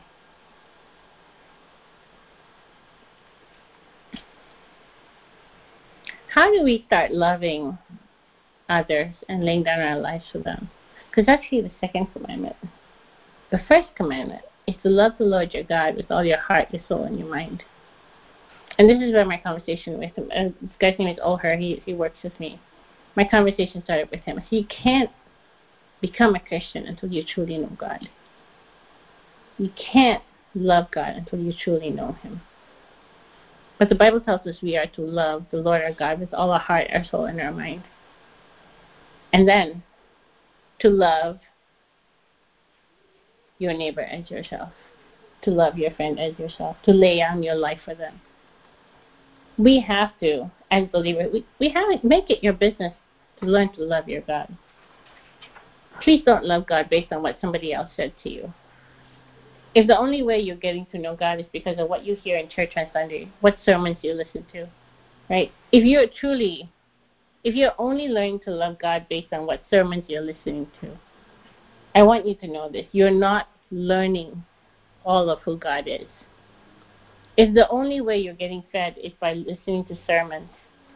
Speaker 1: How do we start loving others and laying down our lives for them? Because that's actually the second commandment. The first commandment is to love the Lord your God with all your heart, your soul, and your mind. And this is where my conversation with him, this guy's name is Oher, he works with me. My conversation started with him. So you can't become a Christian until you truly know God. You can't love God until you truly know him. But the Bible tells us we are to love the Lord our God with all our heart, our soul, and our mind. And then to love your neighbor as yourself, to love your friend as yourself, to lay down your life for them. We have to, as believers, we have to make it your business to learn to love your God. Please don't love God based on what somebody else said to you. If the only way you're getting to know God is because of what you hear in church on Sunday, what sermons you listen to, right? If you're only learning to love God based on what sermons you're listening to, I want you to know this. You're not learning all of who God is. If the only way you're getting fed is by listening to sermons,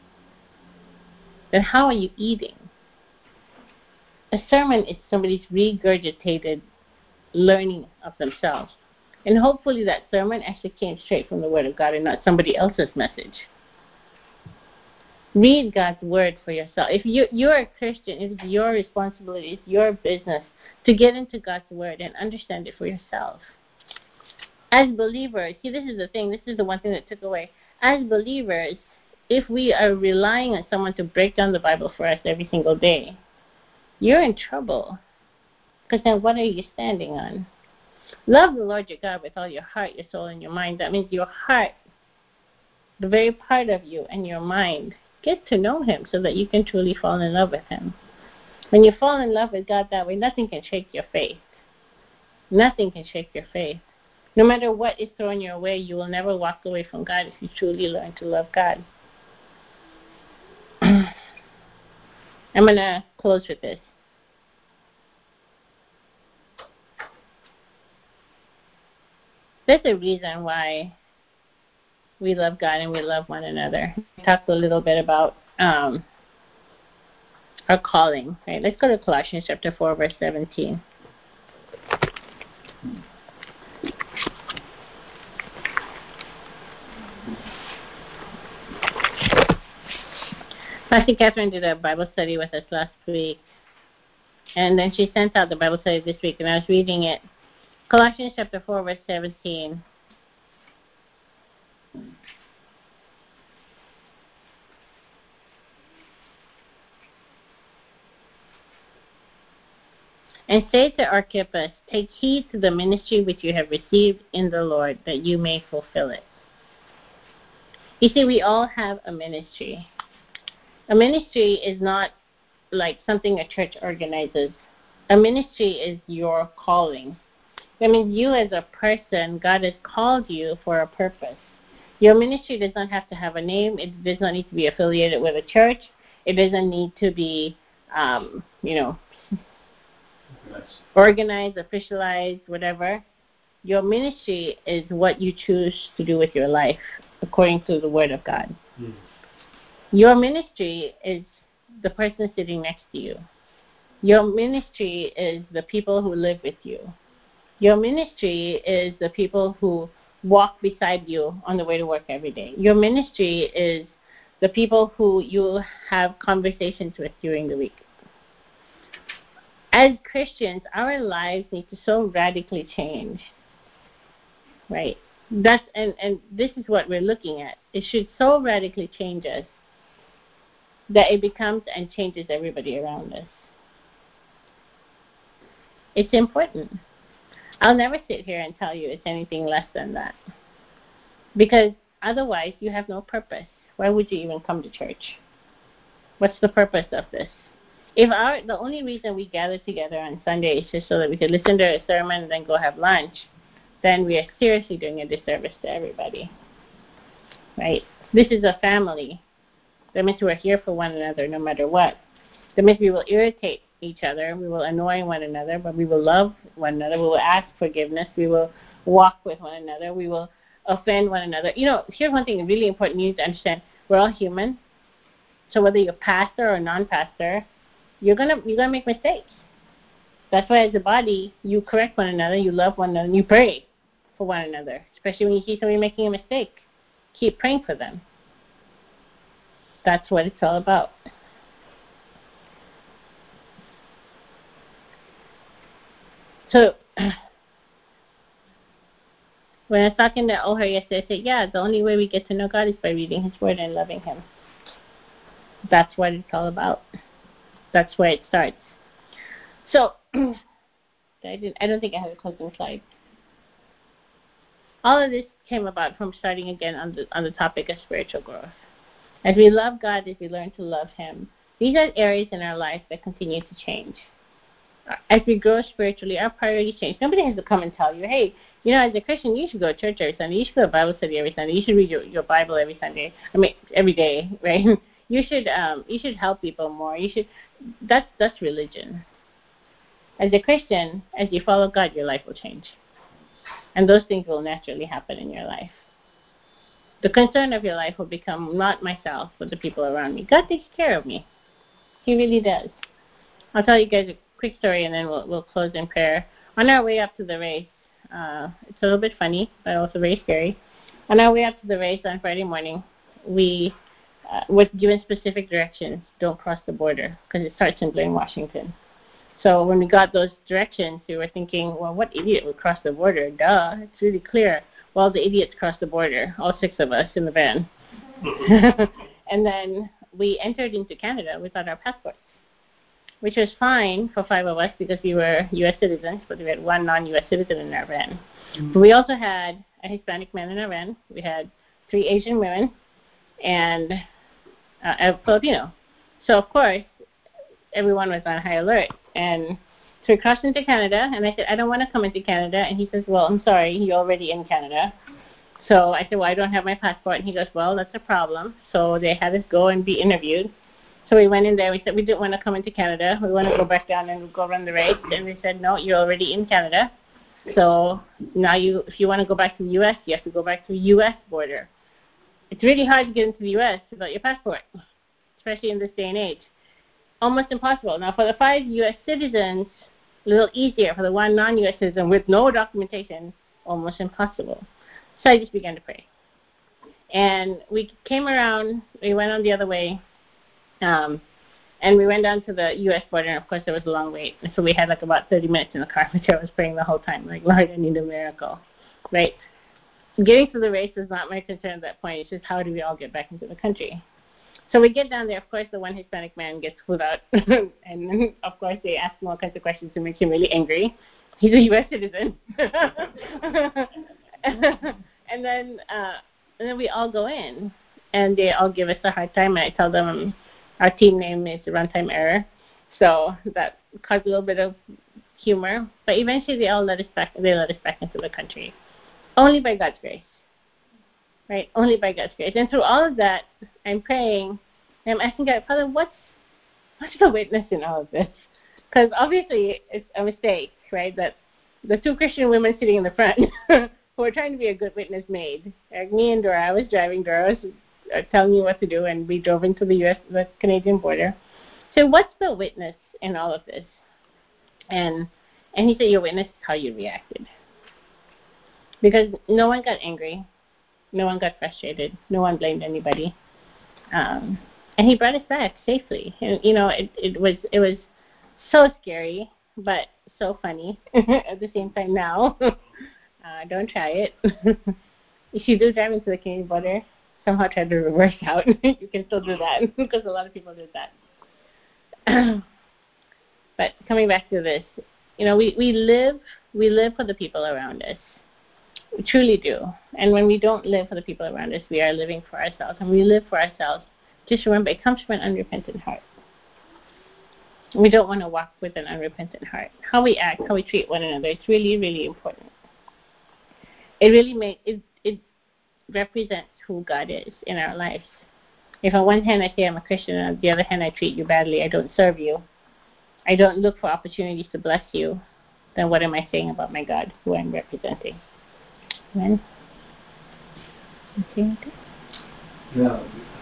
Speaker 1: then how are you eating? A sermon is somebody's regurgitated learning of themselves. And hopefully that sermon actually came straight from the Word of God and not somebody else's message. Read God's Word for yourself. If you're a Christian, it is your responsibility, it's your business to get into God's Word and understand it for yourself. As believers, see, this is the thing, this is the one thing that took away. As believers, if we are relying on someone to break down the Bible for us every single day, you're in trouble. Because then what are you standing on? Love the Lord your God with all your heart, your soul, and your mind. That means your heart, the very part of you, and your mind. Get to know him so that you can truly fall in love with him. When you fall in love with God that way, nothing can shake your faith. Nothing can shake your faith. No matter what is thrown your way, you will never walk away from God if you truly learn to love God. I'm going to close with this. There's a reason why we love God and we love one another. We talked a little bit about our calling. Right? Let's go to Colossians chapter 4, verse 17. Pastor Catherine did a Bible study with us last week, and then she sent out the Bible study this week, and I was reading it. Colossians chapter 4, verse 17. And say to Archippus, take heed to the ministry which you have received in the Lord, that you may fulfill it. You see, we all have a ministry. A ministry is not like something a church organizes. A ministry is your calling. That means you as a person, God has called you for a purpose. Your ministry does not have to have a name. It does not need to be affiliated with a church. It doesn't need to be, organized, officialized, whatever. Your ministry is what you choose to do with your life according to the Word of God. Your ministry is the person sitting next to you. Your ministry is the people who live with you. Your ministry is the people who walk beside you on the way to work every day. Your ministry is the people who you have conversations with during the week. As Christians, our lives need to so radically change, right? And this is what we're looking at. It should so radically change us that it becomes and changes everybody around us. It's important. I'll never sit here and tell you it's anything less than that. Because otherwise you have no purpose. Why would you even come to church? What's the purpose of this? If the only reason we gather together on Sunday is just so that we could listen to a sermon and then go have lunch, then we are seriously doing a disservice to everybody. Right? This is a family. That means we're here for one another no matter what. That means we will irritate each other, we will annoy one another, but we will love one another, we will ask forgiveness, we will walk with one another, we will offend one another. You know, here's one thing really important you need to understand. We're all human. So whether you're pastor or non-pastor, you're gonna make mistakes. That's why as a body, you correct one another, you love one another, and you pray for one another, especially when you see somebody making a mistake. Keep praying for them. That's what it's all about. So when I was talking to Oher yesterday, I said, yeah, the only way we get to know God is by reading His Word and loving Him. That's what it's all about. That's where it starts. So I don't think I have a closing slide. All of this came about from starting again on the topic of spiritual growth. As we love God, as we learn to love Him, these are areas in our life that continue to change. As we grow spiritually, our priorities change. Nobody has to come and tell you, hey, you know, as a Christian, you should go to church every Sunday. You should go to Bible study every Sunday. You should read your Bible every Sunday. Every day, right? You should help people more. That's religion. As a Christian, as you follow God, your life will change. And those things will naturally happen in your life. The concern of your life will become not myself, but the people around me. God takes care of me. He really does. I'll tell you guys a quick story, and then we'll close in prayer. On our way up to the race, it's a little bit funny, but also very scary. On our way up to the race on Friday morning, we were given specific directions. Don't cross the border, because it starts in Blaine, Washington. So when we got those directions, we were thinking, well, what idiot would cross the border? Duh, it's really clear. Well, the idiots crossed the border, all 6 of us in the van. And then we entered into Canada without our passports, which was fine for 5 of us because we were U.S. citizens, but we had 1 non-U.S. citizen in our van. Mm-hmm. But we also had a Hispanic man in our van. We had 3 Asian women and a Filipino. So, of course, everyone was on high alert. And so we crossed into Canada, and I said, I don't want to come into Canada. And he says, well, I'm sorry, you're already in Canada. So I said, well, I don't have my passport. And he goes, well, that's a problem. So they had us go and be interviewed. So we went in there. We said we didn't want to come into Canada. We want to go back down and go run the race. And they said, no, you're already in Canada. So now if you want to go back to the U.S., you have to go back to the U.S. border. It's really hard to get into the U.S. without your passport, especially in this day and age. Almost impossible. Now, for the 5 U.S. citizens, a little easier. For the 1 non-U.S. citizen with no documentation, almost impossible. So I just began to pray. And we came around. We went on the other way. And we went down to the U.S. border, and, of course, there was a long wait. And so we had, about 30 minutes in the car, which I was praying the whole time, Lord, I need a miracle, right? Getting to the race is not my concern at that point. It's just how do we all get back into the country? So we get down there. Of course, the 1 Hispanic man gets pulled out. And, of course, they ask him all kinds of questions to make him really angry. He's a U.S. citizen. And then we all go in, and they all give us a hard time. And I tell them our team name is Runtime Error. So that caused a little bit of humor. But eventually they all let us back. They let us back into the country. Only by God's grace. Right? Only by God's grace. And through all of that, I'm praying, and I'm asking God, Father, what's the witness in all of this? Because obviously it's a mistake, right, that the 2 Christian women sitting in the front who were trying to be a good witness made. Like me and Dora, I was driving. Dora was telling me what to do, and we drove into the Canadian border. said, what's the witness in all of this? And he said, your witness is how you reacted. Because no one got angry. No one got frustrated. No one blamed anybody. And he brought us back safely. And, it was so scary, but so funny at the same time now. Don't try it. If you do drive into the Canadian border, somehow try to reverse out. You can still do that because a lot of people did that. But coming back to this, we live for the people around us. We truly do. And when we don't live for the people around us, we are living for ourselves. And we live for ourselves. Just remember, it comes from an unrepentant heart. We don't want to walk with an unrepentant heart. How we act, how we treat one another, it's really, really important. It really it represents who God is in our lives. If on one hand I say I'm a Christian, and on the other hand I treat you badly, I don't serve you, I don't look for opportunities to bless you, then what am I saying about my God, who I'm representing? Amen? Okay.
Speaker 3: Yeah.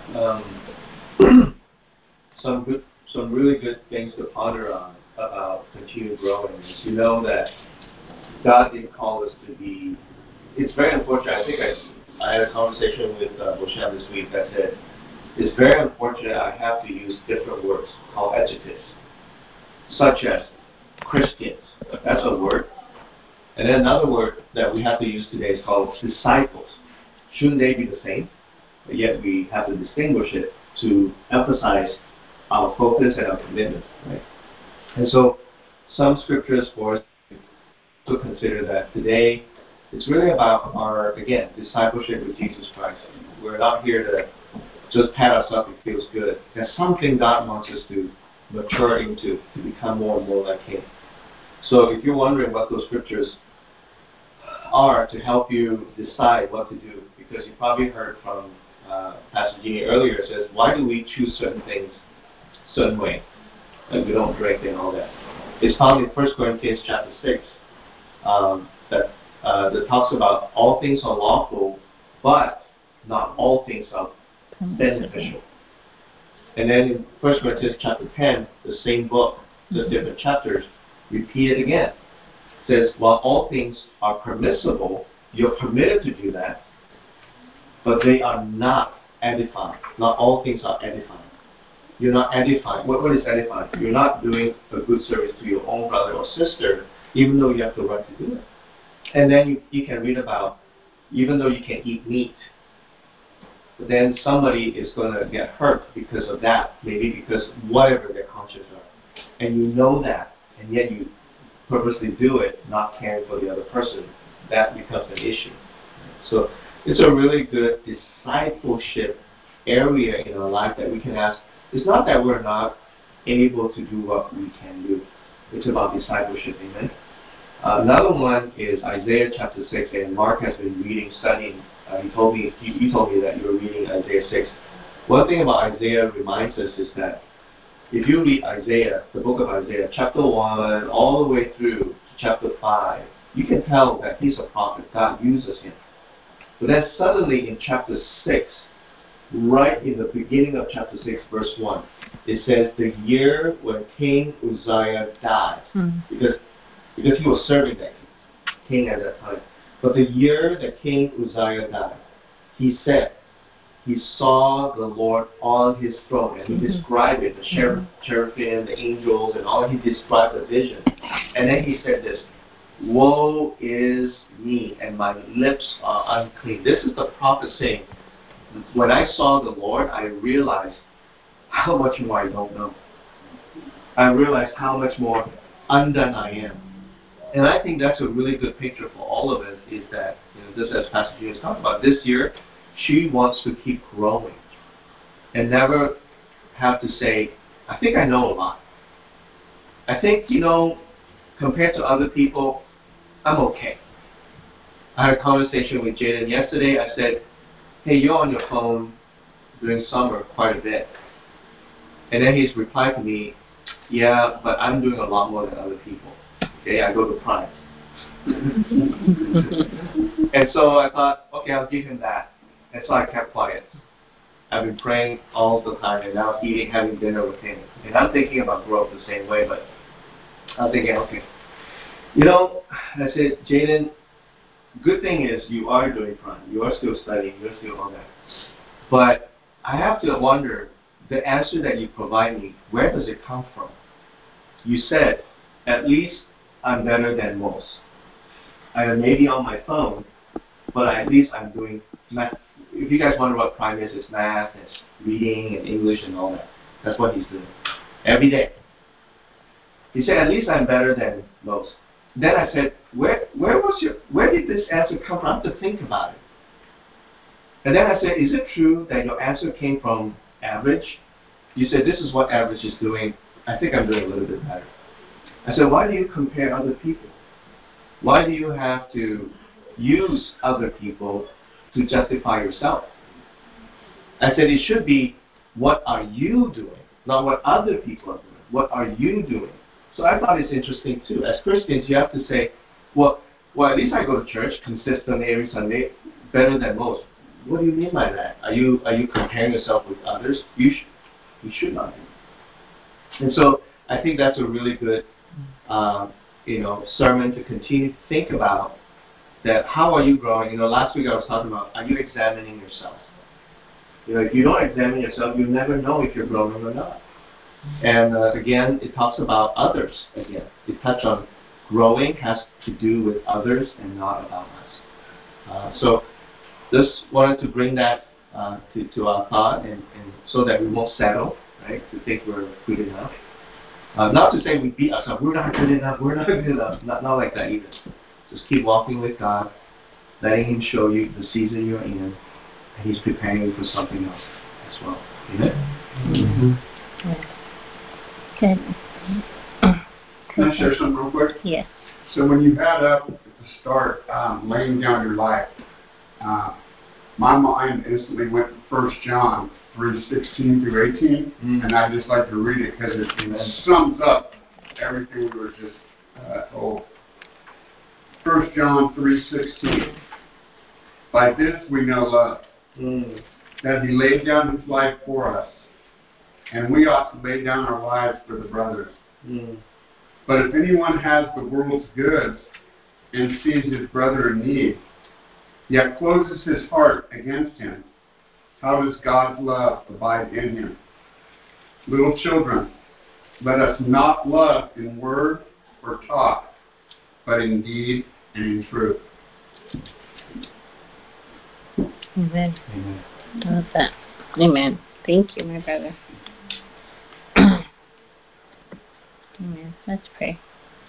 Speaker 3: Some really good things to ponder on about continued growing is that God didn't call us to be. It's very unfortunate. I think I had a conversation with Moshe this week that said it's very unfortunate I have to use different words called adjectives, such as Christians. That's a word. And then another word that we have to use today is called disciples. Shouldn't they be the same? But yet we have to distinguish it to emphasize our focus and our commitment, right? And so some scriptures for us to consider that today it's really about our, again, discipleship with Jesus Christ. We're not here to just pat ourselves, it feels good. There's something God wants us to mature into, to become more and more like Him. So if you're wondering what those scriptures are to help you decide what to do, because you probably heard from Pastor Jeannie earlier, it says, why do we choose certain things certain way? Like we don't drink and all that. It's found in 1 Corinthians chapter 6 that talks about all things are lawful, but not all things are beneficial. And then in 1 Corinthians chapter 10, the same book, the different chapters, repeat it again. It says, while all things are permissible, you're permitted to do that, but they are not edifying. Not all things are edifying. You're not edifying. What is edifying? You're not doing a good service to your own brother or sister, even though you have the right to do it. And then you can read about, even though you can eat meat, but then somebody is going to get hurt because of that, maybe because whatever their conscience are. And you know that, and yet you purposely do it, not caring for the other person. That becomes an issue. So it's a really good discipleship area in our life that we can ask. It's not that we're not able to do what we can do. It's about discipleship, amen? Another one is Isaiah chapter 6, and Mark has been studying. You told me that you were reading Isaiah 6. One thing about Isaiah reminds us is that if you read Isaiah, the book of Isaiah, chapter 1, all the way through to chapter 5, you can tell that he's a prophet. God uses him. But then suddenly in chapter 6, right in the beginning of chapter 6, verse 1, it says, the year when King Uzziah died, because he was serving that king at that time. But the year that King Uzziah died, he said, he saw the Lord on his throne, and he described it, the cherubim, the angels, and all. He described the vision. And then he said this, woe is me, and my lips are unclean. This is the prophet saying, when I saw the Lord, I realized how much more I don't know. I realized how much more undone I am. And I think that's a really good picture for all of us, is that, just as Pastor G was talking about, this year, she wants to keep growing and never have to say, I think I know a lot. I think, compared to other people, I'm okay. I had a conversation with Jaden yesterday. I said, hey, you're on your phone during summer quite a bit. And then he's replied to me, yeah, but I'm doing a lot more than other people. Okay, I go to Prime. And so I thought, okay, I'll give him that. And so I kept quiet. I've been praying all the time, and now having dinner with him. And I'm thinking about growth the same way, but I'm thinking, okay. I said, Jaden, good thing is you are doing Prime. You are still studying. You're still all that. But I have to wonder, the answer that you provide me, where does it come from? You said, at least I'm better than most. I may be on my phone, but at least I'm doing math. If you guys wonder what Prime is, it's math, it's reading and English and all that. That's what he's doing. Every day. He said, at least I'm better than most. Then I said, where did this answer come from? I have to think about it. And then I said, is it true that your answer came from average? You said, this is what average is doing. I think I'm doing a little bit better. I said, why do you compare other people? Why do you have to use other people to justify yourself? I said, it should be, what are you doing? Not what other people are doing. What are you doing? So I thought it's interesting too. As Christians, you have to say, well, at least I go to church consistently every Sunday, better than most. What do you mean by that? Are you comparing yourself with others? You should not be. And so I think that's a really good, sermon to continue to think about. That how are you growing? Last week I was talking about, are you examining yourself? If you don't examine yourself, you'll never know if you're growing or not. And again, it talks about others again. It touches on growing has to do with others and not about us. So just wanted to bring that to our thought, and so that we won't settle, right, to think we're good enough. Not to say we beat ourselves. We're not good enough. We're not good enough. Not like that either. Just keep walking with God, letting Him show you the season you're in, and He's preparing you for something else as well. Amen?
Speaker 1: Mm-hmm. Good.
Speaker 4: Can I share something real quick?
Speaker 1: Yes.
Speaker 4: So when you had up at the start, laying down your life, my mind instantly went to 1 John 3:16 through 18, and I just like to read it because it sums up everything we were just told. 1 John 3:16. By this we know love, that He laid down His life for us, and we ought to lay down our lives for the brothers. But if anyone has the world's goods and sees his brother in need, yet closes his heart against him, how does God's love abide in him? Little children, let us not love in word or talk, but in deed and in truth.
Speaker 1: Amen. Amen. I love that. Amen. Thank you, my brother. Amen. Let's pray.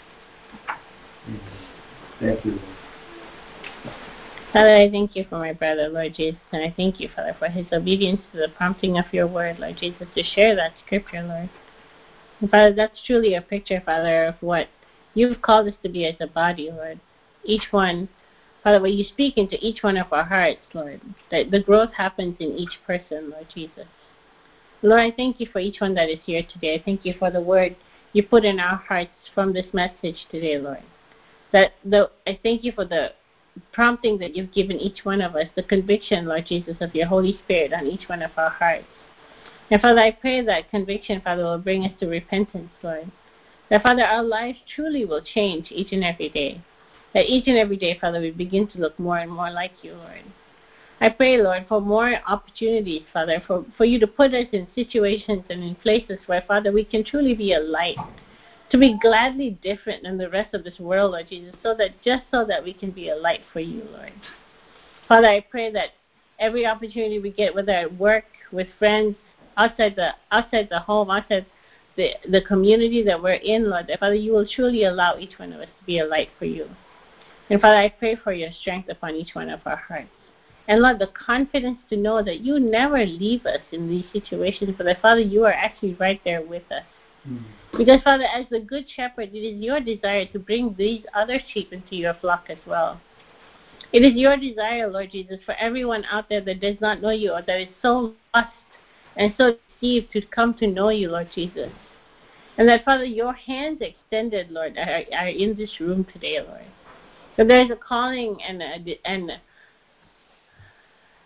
Speaker 3: Thank you.
Speaker 1: Father, I thank you for my brother, Lord Jesus, and I thank you, Father, for his obedience to the prompting of your word, Lord Jesus, to share that scripture, Lord. And Father, that's truly a picture, Father, of what you've called us to be as a body, Lord. Each one, Father, when you speak into each one of our hearts, Lord, that the growth happens in each person, Lord Jesus. Lord, I thank you for each one that is here today. I thank you for the word you put in our hearts from this message today, Lord. I thank you for the prompting that you've given each one of us, the conviction, Lord Jesus, of your Holy Spirit on each one of our hearts. And Father, I pray that conviction, Father, will bring us to repentance, Lord. That, Father, our lives truly will change each and every day. That each and every day, Father, we begin to look more and more like you, Lord. I pray, Lord, for more opportunities, Father, for you to put us in situations and in places where, Father, we can truly be a light, to be gladly different than the rest of this world, Lord Jesus, so that we can be a light for you, Lord. Father, I pray that every opportunity we get, whether at work, with friends, outside the home, outside the community that we're in, Lord, that, Father, you will truly allow each one of us to be a light for you. And Father, I pray for your strength upon each one of our hearts. And Lord, the confidence to know that you never leave us in these situations, but that, Father, you are actually right there with us. Because, Father, as the good shepherd, it is your desire to bring these other sheep into your flock as well. It is your desire, Lord Jesus, for everyone out there that does not know you or that is so lost and so deceived to come to know you, Lord Jesus. And that, Father, your hands extended, Lord, are in this room today, Lord. So there is a calling and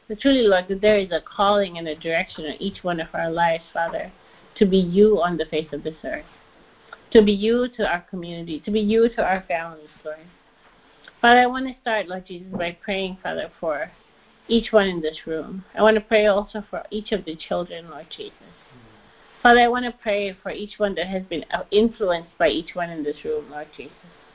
Speaker 1: But truly, Lord, that there is a calling and a direction in each one of our lives, Father, to be you on the face of this earth, to be you to our community, to be you to our families, Lord. Father, I want to start, Lord Jesus, by praying, Father, for each one in this room. I want to pray also for each of the children, Lord Jesus. Father, I want to pray for each one that has been influenced by each one in this room, Lord Jesus.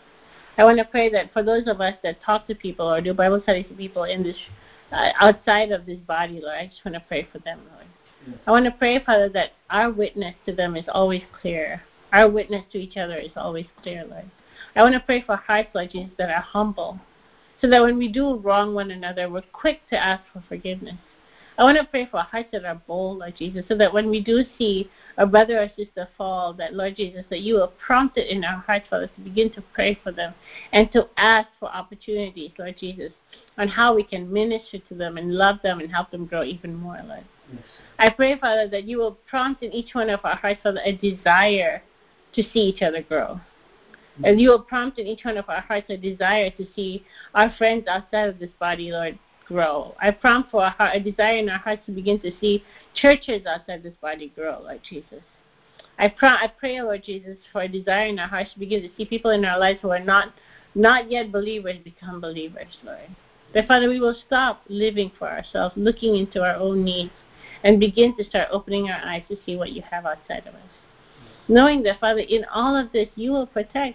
Speaker 1: I want to pray that for those of us that talk to people or do Bible studies to people in this outside of this body, Lord, I just want to pray for them, Lord. Yes. I want to pray, Father, that our witness to them is always clear. Our witness to each other is always clear, Lord. I want to pray for hearts, Lord Jesus, that are humble, so that when we do wrong one another, we're quick to ask for forgiveness. I want to pray for hearts that are bold, Lord Jesus, so that when we do see a brother or sister fall, that, Lord Jesus, that you will prompt it in our hearts, Father, to begin to pray for them and to ask for opportunities, Lord Jesus, on how we can minister to them and love them and help them grow even more, Lord. Yes. I pray, Father, that you will prompt in each one of our hearts, Father, a desire to see each other grow. And you will prompt in each one of our hearts a desire to see our friends outside of this body, Lord, grow. I prompt for a desire in our hearts to begin to see churches outside this body grow, Lord Jesus. I pray, Lord Jesus, for a desire in our hearts to begin to see people in our lives who are not yet believers become believers, Lord. That, Father, we will stop living for ourselves, looking into our own needs, and begin to start opening our eyes to see what you have outside of us. Knowing that, Father, in all of this, you will protect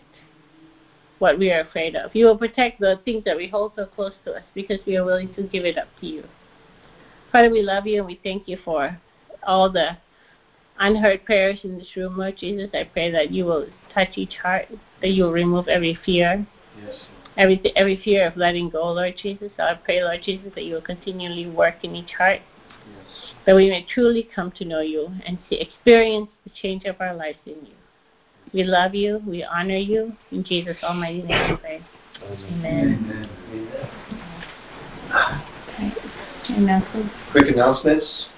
Speaker 1: what we are afraid of. You will protect the things that we hold so close to us because we are willing to give it up to you. Father, we love you and we thank you for all the unheard prayers in this room, Lord Jesus. I pray that you will touch each heart, that you will remove every fear, yes, every fear of letting go, Lord Jesus. So I pray, Lord Jesus, that you will continually work in each heart, yes, that we may truly come to know you and experience the change of our lives in you. We love you. We honor you. In Jesus' almighty name we pray. Amen.
Speaker 3: Amen. Quick announcements.